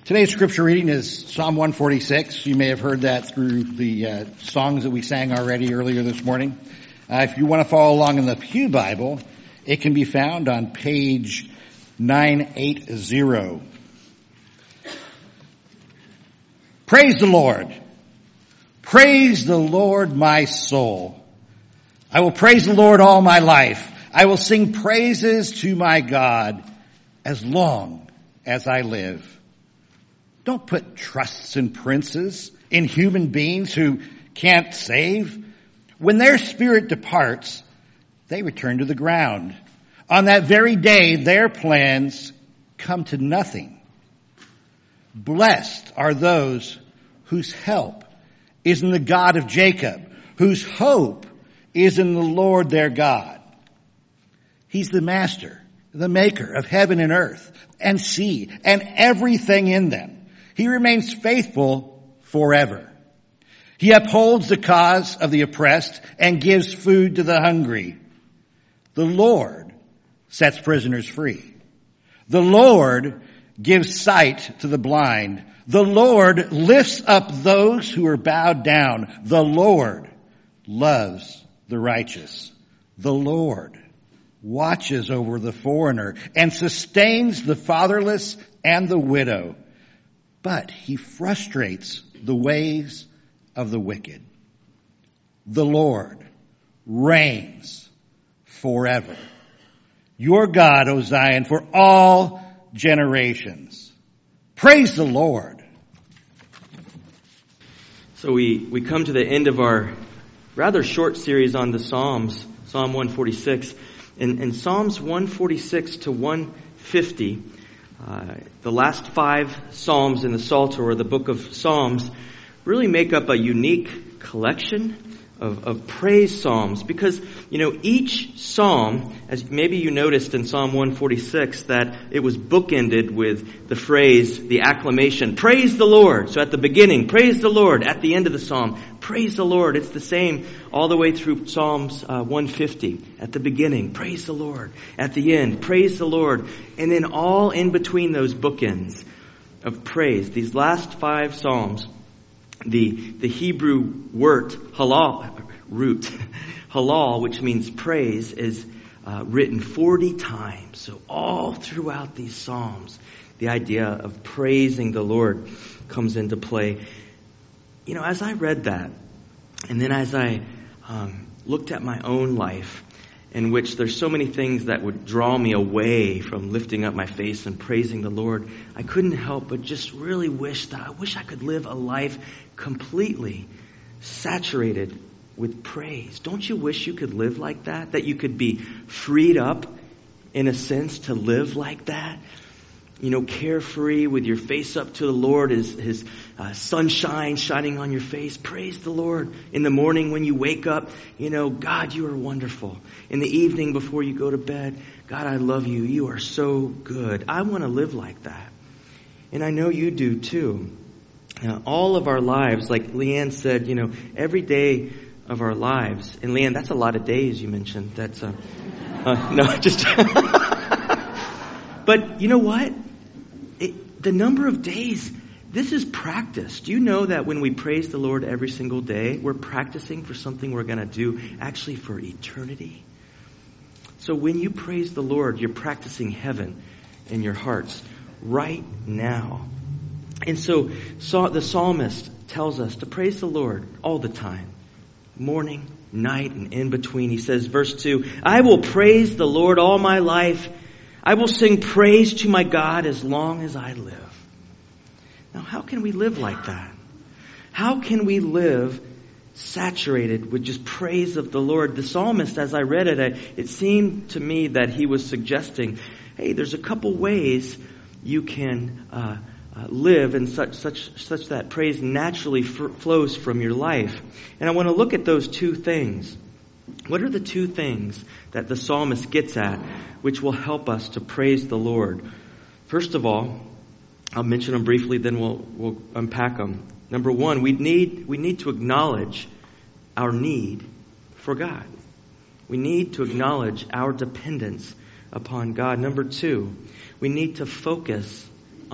Today's scripture reading is Psalm 146. You may have heard that through the songs that we sang already earlier this morning. If you want to follow along in the Pew Bible, it can be found on page 980. Praise the Lord. Praise the Lord, my soul. I will praise the Lord all my life. I will sing praises to my God as long as I live. Don't put trusts in princes, in human beings who can't save. When their spirit departs, they return to the ground. On that very day, their plans come to nothing. Blessed are those whose help is in the God of Jacob, whose hope is in the Lord their God. He's the master, the maker of heaven and earth and sea and everything in them. He remains faithful forever. He upholds the cause of the oppressed and gives food to the hungry. The Lord sets prisoners free. The Lord gives sight to the blind. The Lord lifts up those who are bowed down. The Lord loves the righteous. The Lord watches over the foreigner and sustains the fatherless and the widow. But he frustrates the ways of the wicked. The Lord reigns forever. Your God, O Zion, for all generations. Praise the Lord. So we come to the end of our rather short series on the Psalms, Psalm 146. In Psalms 146 to 150, the last 5 Psalms in the Psalter, or the book of Psalms, really make up a unique collection of praise psalms, because, each psalm, as maybe you noticed in Psalm 146, that it was bookended with the phrase, the acclamation, praise the Lord. So at the beginning, praise the Lord. At the end of the psalm, praise the Lord. It's the same all the way through Psalms 150. At the beginning, praise the Lord. At the end, praise the Lord. And then all in between those bookends of praise, these last 5 psalms, the Hebrew word halal, which means praise, is written 40 times. So all throughout these psalms, the idea of praising the Lord comes into play. As I read that, and then as I looked at my own life, in which there's so many things that would draw me away from lifting up my face and praising the Lord, I couldn't help but just really wish I could live a life completely saturated with praise. Don't you wish you could live like that? That you could be freed up, in a sense, to live like that? Carefree with your face up to the Lord, His sunshine shining on your face. Praise the Lord. In the morning when you wake up, God, you are wonderful. In the evening before you go to bed, God, I love you. You are so good. I want to live like that. And I know you do too. All of our lives, like Leanne said, every day of our lives. And Leanne, that's a lot of days you mentioned. That's no, just. But you know what? The number of days, this is practice. Do you know that when we praise the Lord every single day, we're practicing for something we're going to do actually for eternity? So when you praise the Lord, you're practicing heaven in your hearts right now. And so the psalmist tells us to praise the Lord all the time, morning, night, and in between. He says, verse 2, I will praise the Lord all my life. I will sing praise to my God as long as I live. Now, how can we live like that? How can we live saturated with just praise of the Lord? The psalmist, as I read it, it seemed to me that he was suggesting, hey, there's a couple ways you can live in such that praise naturally flows from your life. And I want to look at those 2 things. What are the 2 things that the psalmist gets at which will help us to praise the Lord? First of all, I'll mention them briefly, then we'll unpack them. Number 1, we need to acknowledge our need for God. We need to acknowledge our dependence upon God. Number 2, we need to focus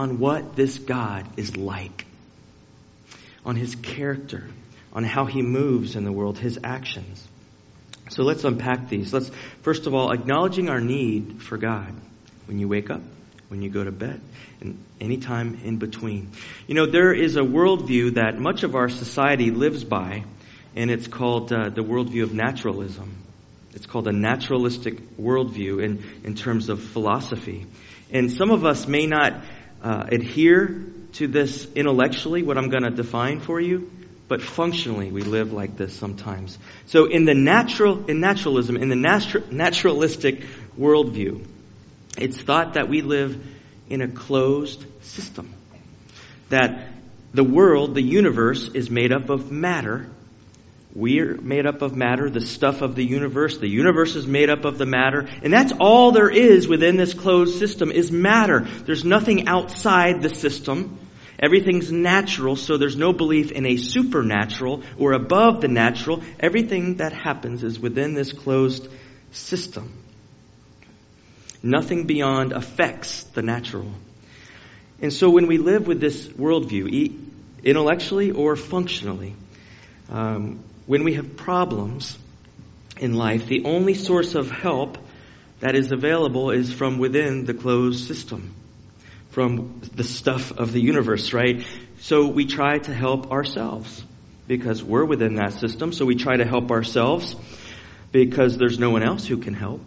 on what this God is like, on his character, on how he moves in the world, his actions. So let's unpack these. Let's, first of all, acknowledging our need for God when you wake up, when you go to bed, and any time in between. You know, there is a worldview that much of our society lives by, and it's called the worldview of naturalism. It's called a naturalistic worldview in terms of philosophy. And some of us may not adhere to this intellectually, what I'm going to define for you, but functionally we live like this sometimes. So in naturalism, in the naturalistic worldview, it's thought that we live in a closed system. That the world, the universe, is made up of matter. We're made up of matter, the stuff of the universe. The universe is made up of the matter. And that's all there is within this closed system is matter. There's nothing outside the system. Everything's natural, so there's no belief in a supernatural or above the natural. Everything that happens is within this closed system. Nothing beyond affects the natural. And so when we live with this worldview, intellectually or functionally, when we have problems in life, the only source of help that is available is from within the closed system, from the stuff of the universe, right? So we try to help ourselves because we're within that system. So we try to help ourselves because there's no one else who can help.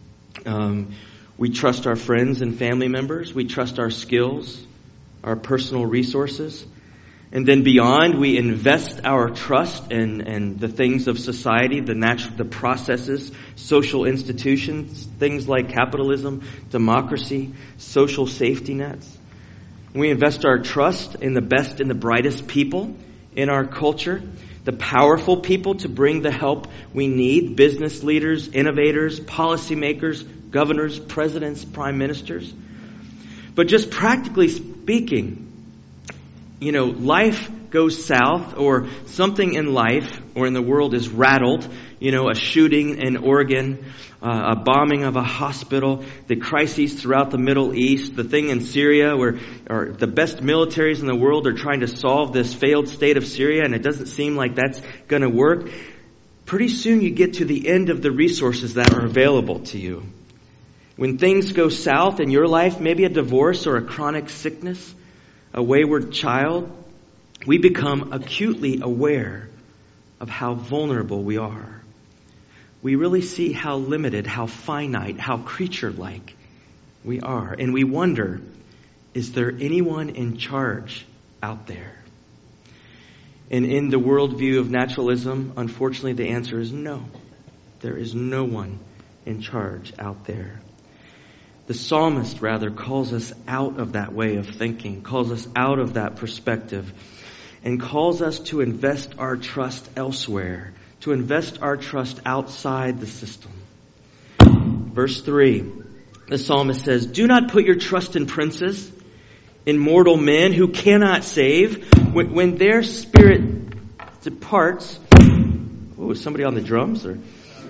We trust our friends and family members. We trust our skills, our personal resources. And then beyond, we invest our trust in the things of society, the processes, social institutions, things like capitalism, democracy, social safety nets. We invest our trust in the best and the brightest people in our culture, the powerful people to bring the help we need, business leaders, innovators, policymakers, governors, presidents, prime ministers. But just practically speaking, you know, life goes south, or something in life or in the world is rattled. You know, a shooting in Oregon, a bombing of a hospital, the crises throughout the Middle East, the thing in Syria where the best militaries in the world are trying to solve this failed state of Syria, and it doesn't seem like that's going to work. Pretty soon you get to the end of the resources that are available to you. When things go south in your life, maybe a divorce or a chronic sickness, a wayward child, we become acutely aware of how vulnerable we are. We really see how limited, how finite, how creature-like we are. And we wonder, is there anyone in charge out there? And in the worldview of naturalism, unfortunately, the answer is no. There is no one in charge out there. The psalmist, rather, calls us out of that way of thinking, calls us out of that perspective, and calls us to invest our trust elsewhere, to invest our trust outside the system. Verse 3, the psalmist says, "Do not put your trust in princes, in mortal men who cannot save. When their spirit departs..." Oh, is somebody on the drums? Or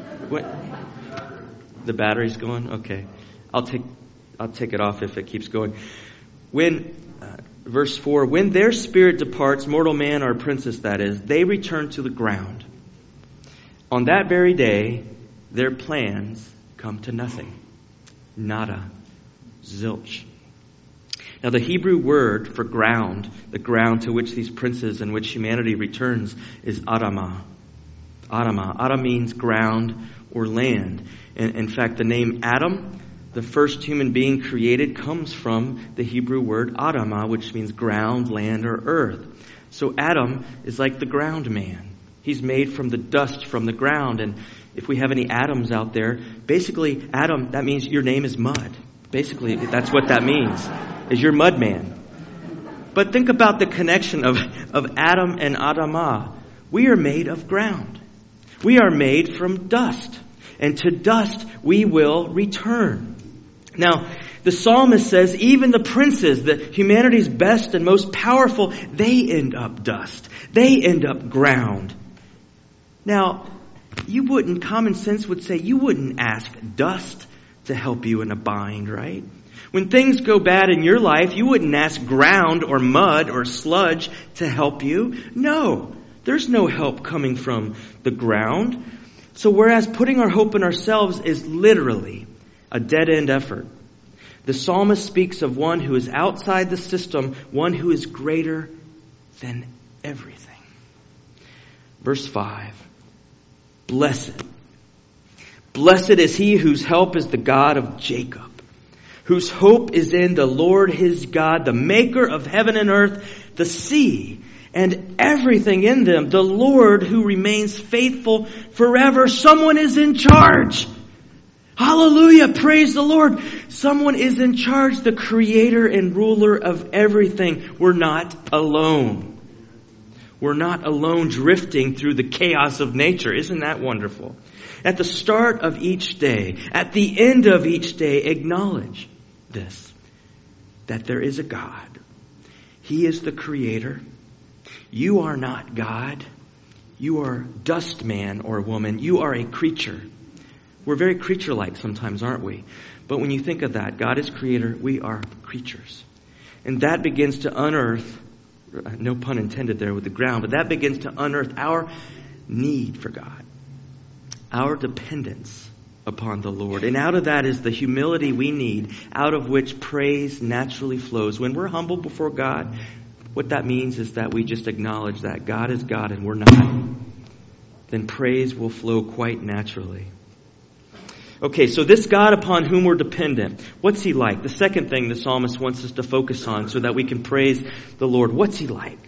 the battery's going? Okay. I'll take it off if it keeps going. Verse 4, "When their spirit departs, mortal man or princess that is, they return to the ground. On that very day, their plans come to nothing." Nada. Zilch. Now the Hebrew word for ground, the ground to which these princes and which humanity returns, is Adamah. Adamah. Adam means ground or land. And in fact, the name Adam, the first human being created, comes from the Hebrew word Adamah, which means ground, land, or earth. So Adam is like the ground man. He's made from the dust from the ground. And if we have any Adams out there, basically Adam, that means your name is mud. Basically, that's what that means, is you're mud man. But think about the connection of Adam and Adamah. We are made of ground. We are made from dust. And to dust we will return. Now, the psalmist says even the princes, the humanity's best and most powerful, they end up dust. They end up ground. Now, common sense would say you wouldn't ask dust to help you in a bind, right? When things go bad in your life, you wouldn't ask ground or mud or sludge to help you. No, there's no help coming from the ground. So whereas putting our hope in ourselves is literally a dead-end effort, the psalmist speaks of one who is outside the system, one who is greater than everything. Verse 5, Blessed is he whose help is the God of Jacob, whose hope is in the Lord his God, the maker of heaven and earth, the sea, and everything in them, the Lord who remains faithful forever. Someone is in charge. Hallelujah, praise the Lord. Someone is in charge, the creator and ruler of everything. We're not alone. We're not alone drifting through the chaos of nature. Isn't that wonderful? At the start of each day, at the end of each day, acknowledge this, that there is a God. He is the creator. You are not God. You are dust man or woman. You are a creature. We're very creature-like sometimes, aren't we? But when you think of that, God is creator, we are creatures. And that begins to unearth, no pun intended there with the ground, but that begins to unearth our need for God, our dependence upon the Lord. And out of that is the humility we need, out of which praise naturally flows. When we're humble before God, what that means is that we just acknowledge that God is God and we're not. Then praise will flow quite naturally. Okay, so this God upon whom we're dependent, what's he like? The second thing the psalmist wants us to focus on so that we can praise the Lord. What's he like?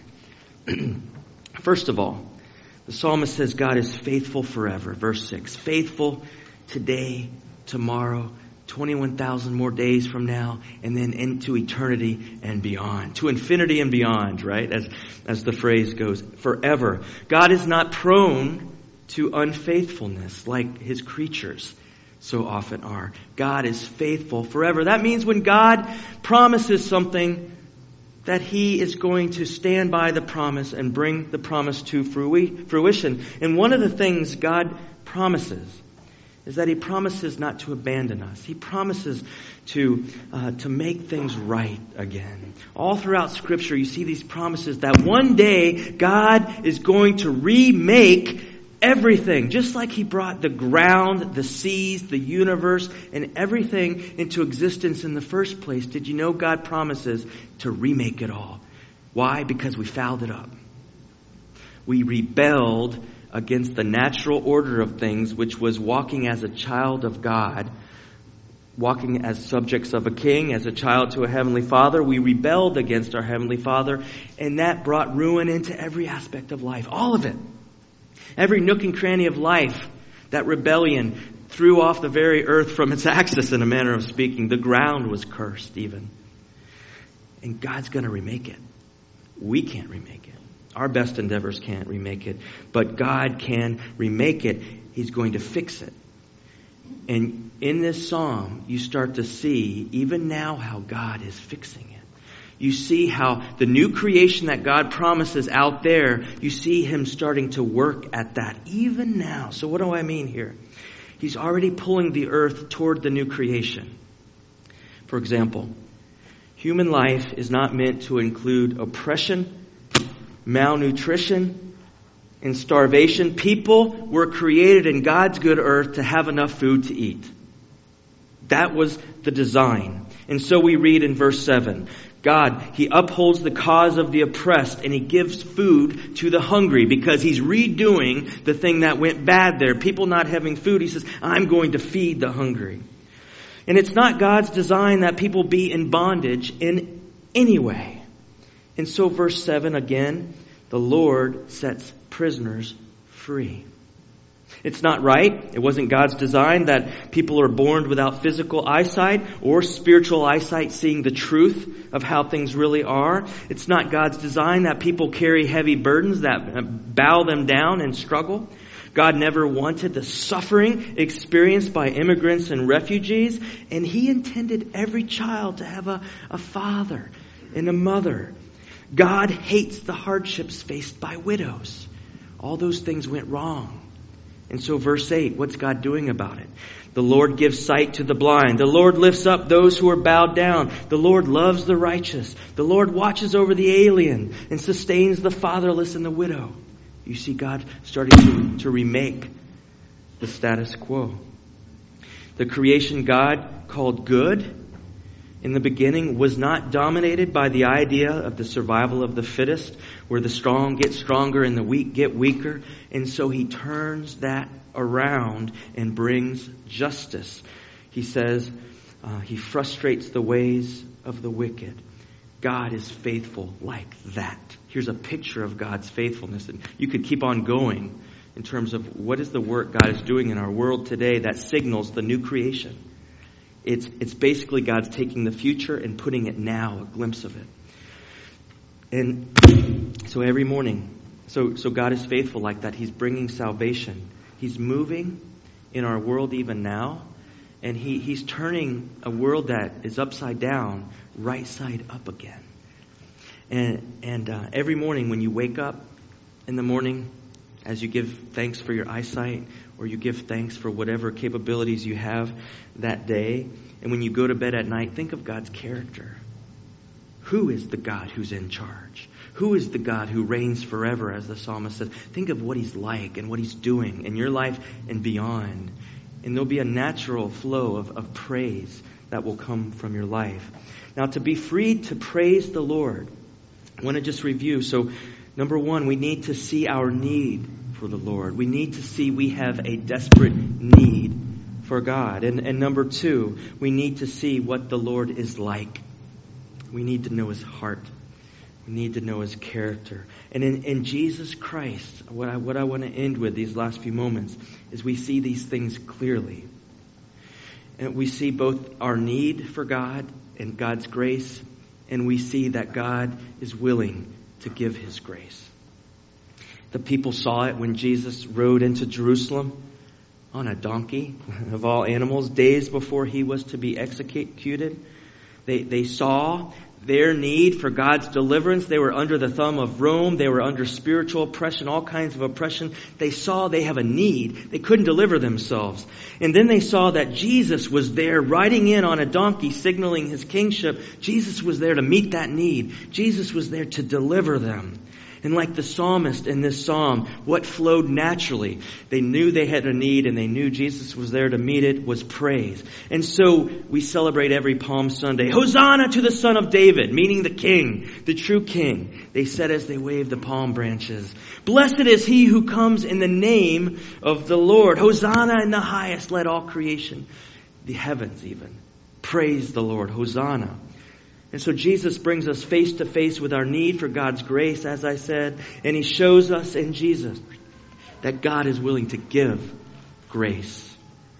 First of all, the psalmist says God is faithful forever. Verse 6, faithful today, tomorrow, 21,000 more days from now, and then into eternity and beyond. To infinity and beyond, right? As the phrase goes, forever. God is not prone to unfaithfulness like his creatures so often are. God is faithful forever. That means when God promises something, that he is going to stand by the promise and bring the promise to fruition. And one of the things God promises is that he promises not to abandon us. He promises to make things right again. All throughout Scripture, you see these promises that one day God is going to remake everything, just like he brought the ground, the seas, the universe, and everything into existence in the first place. Did you know God promises to remake it all? Why? Because we fouled it up. We rebelled against the natural order of things, which was walking as a child of God, walking as subjects of a king, as a child to a heavenly Father. We rebelled against our heavenly Father, and that brought ruin into every aspect of life. All of it. Every nook and cranny of life, that rebellion threw off the very earth from its axis, in a manner of speaking. The ground was cursed even. And God's going to remake it. We can't remake it. Our best endeavors can't remake it. But God can remake it. He's going to fix it. And in this psalm, you start to see, even now, how God is fixing it. You see how the new creation that God promises out there, you see him starting to work at that even now. So what do I mean here? He's already pulling the earth toward the new creation. For example, human life is not meant to include oppression, malnutrition, and starvation. People were created in God's good earth to have enough food to eat. That was the design. And so we read in verse 7, God, he upholds the cause of the oppressed and he gives food to the hungry because he's redoing the thing that went bad there. People not having food. He says, I'm going to feed the hungry. And it's not God's design that people be in bondage in any way. And so verse 7 again, the Lord sets prisoners free. It's not right. It wasn't God's design that people are born without physical eyesight or spiritual eyesight, seeing the truth of how things really are. It's not God's design that people carry heavy burdens that bow them down and struggle. God never wanted the suffering experienced by immigrants and refugees, and he intended every child to have a father and a mother. God hates the hardships faced by widows. All those things went wrong. And so verse 8, what's God doing about it? The Lord gives sight to the blind. The Lord lifts up those who are bowed down. The Lord loves the righteous. The Lord watches over the alien and sustains the fatherless and the widow. You see God starting to remake the status quo. The creation God called good in the beginning was not dominated by the idea of the survival of the fittest, where the strong get stronger and the weak get weaker. And so he turns that around and brings justice. He says he frustrates the ways of the wicked. God is faithful like that. Here's a picture of God's faithfulness. And you could keep on going in terms of what is the work God is doing in our world today that signals the new creation. It's basically God's taking the future and putting it now, a glimpse of it. And so every morning, so God is faithful like that. He's bringing salvation. He's moving in our world even now. And he's turning a world that is upside down, right side up again. And every morning when you wake up in the morning, as you give thanks for your eyesight, or you give thanks for whatever capabilities you have that day, and when you go to bed at night, think of God's character. Who is the God who's in charge? Who is the God who reigns forever, as the psalmist says? Think of what he's like and what he's doing in your life and beyond. And there'll be a natural flow of praise that will come from your life. Now, to be free to praise the Lord, I want to just review. So, number one, we need to see our need for the Lord. We need to see we have a desperate need for God. And number two, we need to see what the Lord is like. We need to know his heart. We need to know his character. And in Jesus Christ, what I want to end with these last few moments is we see these things clearly. And we see both our need for God and God's grace, and we see that God is willing to give his grace. The people saw it when Jesus rode into Jerusalem on a donkey, of all animals, days before he was to be executed. They saw their need for God's deliverance. They were under the thumb of Rome. They were under spiritual oppression, all kinds of oppression. They saw they have a need. They couldn't deliver themselves. And then they saw that Jesus was there riding in on a donkey, signaling his kingship. Jesus was there to meet that need. Jesus was there to deliver them. And like the psalmist in this psalm, what flowed naturally? They knew they had a need and they knew Jesus was there to meet it, was praise. And so we celebrate every Palm Sunday, Hosanna to the Son of David, meaning the King, the true King. They said as they waved the palm branches, blessed is he who comes in the name of the Lord. Hosanna in the highest, let all creation, the heavens even, praise the Lord. Hosanna. And so Jesus brings us face to face with our need for God's grace, as I said, and he shows us in Jesus that God is willing to give grace.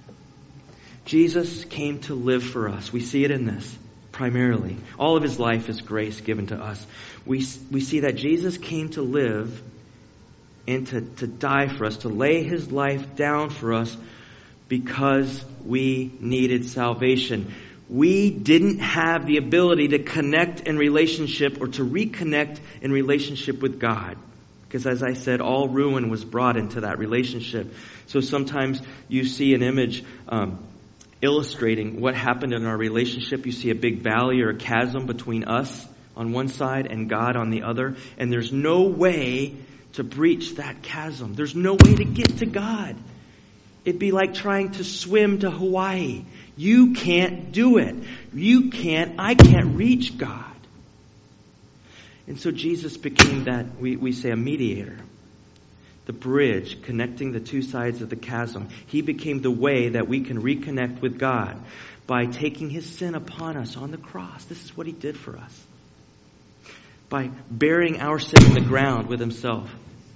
Jesus came to live for us. We see it in this primarily. All of his life is grace given to us. We see that Jesus came to live and to die for us, to lay his life down for us because we needed salvation. We didn't have the ability to connect in relationship or to reconnect in relationship with God. Because as I said, all ruin was brought into that relationship. So sometimes you see an image illustrating what happened in our relationship. You see a big valley or a chasm between us on one side and God on the other. And there's no way to breach that chasm. There's no way to get to God. It'd be like trying to swim to Hawaii. You can't do it. I can't reach God. And so Jesus became that, we say, a mediator. The bridge connecting the two sides of the chasm. He became the way that we can reconnect with God by taking his sin upon us on the cross. This is what he did for us. By bearing our sin in the ground with himself.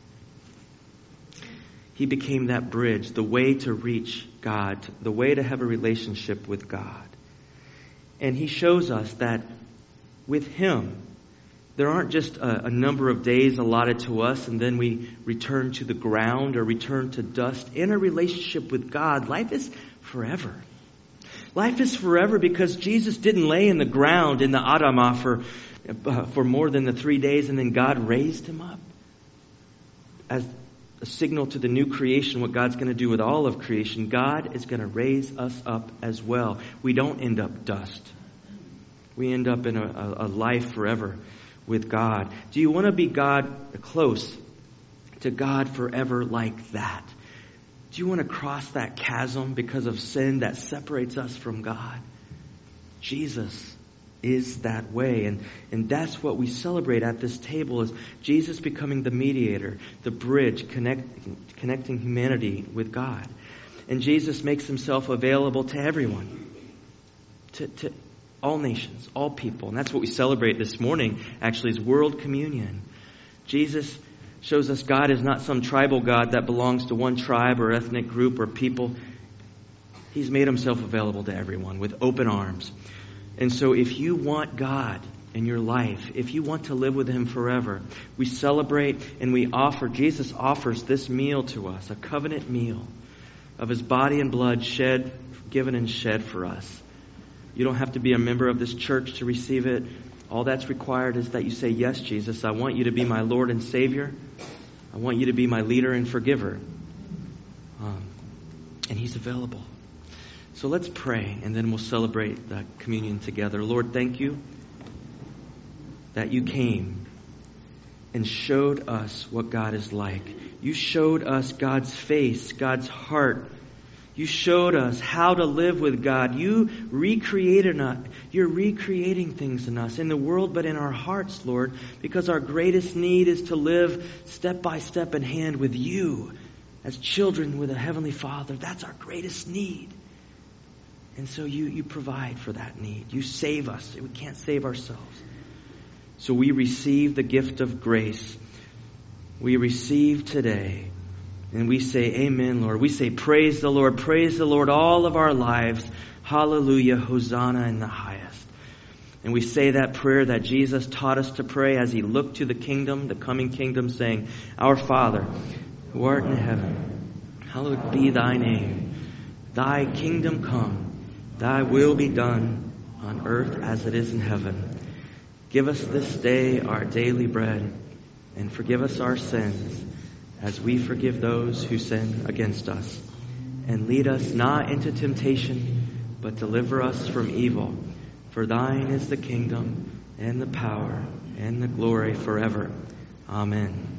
He became that bridge, the way to reach God, the way to have a relationship with God. And he shows us that with him, there aren't just a number of days allotted to us and then we return to the ground or return to dust. In a relationship with God, life is forever. Life is forever because Jesus didn't lay in the ground in the Adamah for more than the 3 days and then God raised him up as a signal to the new creation, what God's going to do with all of creation. God is going to raise us up as well. We don't end up dust. We end up in a life forever with God. Do you want to be close to God forever like that? Do you want to cross that chasm because of sin that separates us from God? Jesus is that way. And that's what we celebrate at this table, is Jesus becoming the mediator, the bridge connecting humanity with God. And Jesus makes himself available to everyone, to all nations, all people. And that's what we celebrate this morning, actually, is World Communion. Jesus shows us God is not some tribal God that belongs to one tribe or ethnic group or people. He's made himself available to everyone with open arms. And so if you want God in your life, if you want to live with him forever, we celebrate and we offer. Jesus offers this meal to us, a covenant meal of his body and blood given and shed for us. You don't have to be a member of this church to receive it. All that's required is that you say, yes, Jesus, I want you to be my Lord and Savior. I want you to be my leader and forgiver. And he's available. So let's pray, and then we'll celebrate the communion together. Lord, thank you that you came and showed us what God is like. You showed us God's face, God's heart. You showed us how to live with God. You recreated us. You're recreating things in us, in the world, but in our hearts, Lord, because our greatest need is to live step by step in hand with you as children with a Heavenly Father. That's our greatest need. And so you provide for that need. You save us. We can't save ourselves. So we receive the gift of grace. We receive today. And we say, amen, Lord. We say, praise the Lord all of our lives. Hallelujah, Hosanna in the highest. And we say that prayer that Jesus taught us to pray as he looked to the kingdom, the coming kingdom, saying, Our Father, who art in heaven, hallowed be thy name. Thy kingdom come. Thy will be done on earth as it is in heaven. Give us this day our daily bread, and forgive us our sins as we forgive those who sin against us. And lead us not into temptation, but deliver us from evil. For thine is the kingdom, and the power, and the glory forever. Amen.